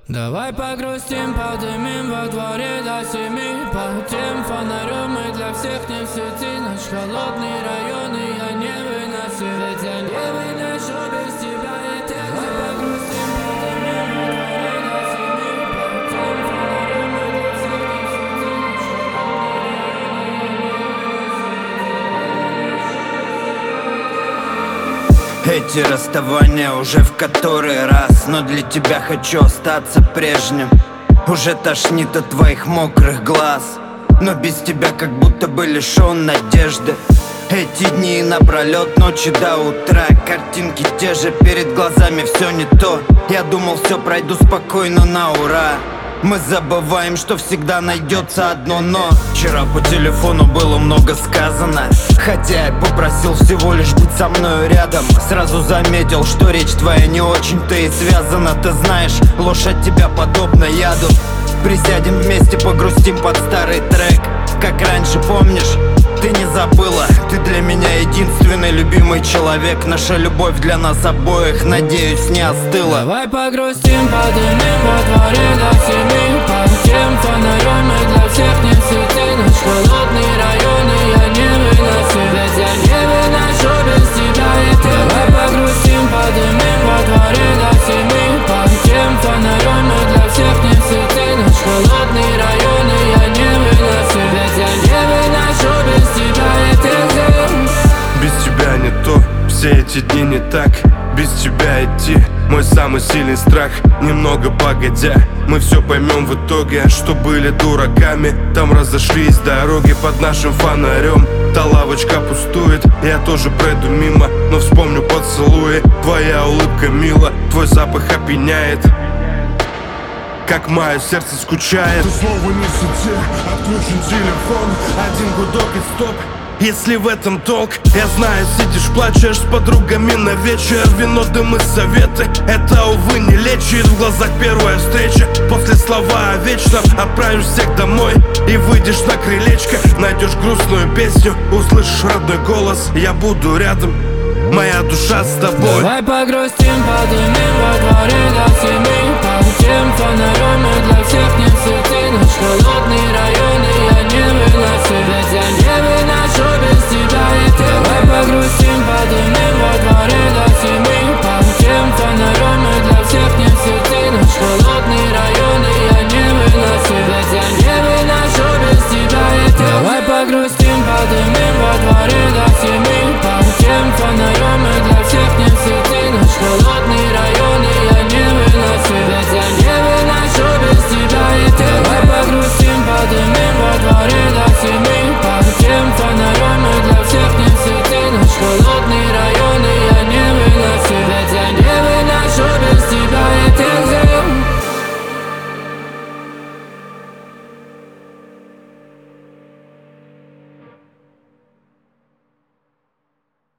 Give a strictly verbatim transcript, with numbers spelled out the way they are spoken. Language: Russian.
Давай погрустим, подымем во дворе до семи. Под тем фонарем мы для всех не в сети. Наш холодный район, и я не выношу, ведь я не выношу без тебя и тебя. Давай погрустим, подымем во дворе до семи. Под тем фонарем мы для всех не в сети. Наш холодный район, и я не выношу. Эти расставания уже в который раз, но для тебя хочу остаться прежним. Уже тошнит от твоих мокрых глаз, но без тебя как будто бы лишён надежды. Эти дни напролёт, ночи до утра, картинки те же, перед глазами все не то. Я думал, все пройду спокойно на ура. Мы забываем, что всегда найдется одно но. Вчера по телефону было много сказано, хотя я попросил всего лишь быть со мною рядом. Сразу заметил, что речь твоя не очень-то и связана. Ты знаешь, ложь от тебя подобна яду. Присядем вместе, погрустим под старый трек. Как раньше, помнишь? Ты не забыла, ты для меня единственный любимый человек. Наша любовь для нас обоих, надеюсь, не остыла. Давай погрустим, подымем во дворе до семи. Под тем фонарем мы для всех не в сети. Наш холодный район, и я не выношу, ведь я не выношу без тебя и тебя. Давай погрустим, подымем во дворе до семи. Под тем фонарем мы для всех не в сети. Наш холодный район, и я не выношу, ведь я не выношу без тебя и тебя. Без тебя не то, все эти дни не так. Без тебя идти мой самый сильный страх. Немного погодя, мы все поймем в итоге, что были дураками. Там разошлись дороги под нашим фонарем. Та лавочка пустует, я тоже пройду мимо, но вспомню поцелуи. Твоя улыбка мила, твой запах опьяняет, как мое сердце скучает. Ты снова не в сети, отключен телефон. Один гудок и стоп. Если в этом толк, я знаю, сидишь, плачешь с подругами на вечер. Вино, дым и советы, это, увы, не лечит. В глазах первая встреча, после слова о вечном. Отправишь всех домой и выйдешь на крылечко. Найдешь грустную песню, услышишь родной голос. Я буду рядом, моя душа с тобой. Давай погрустим, подымем во дворе до семи.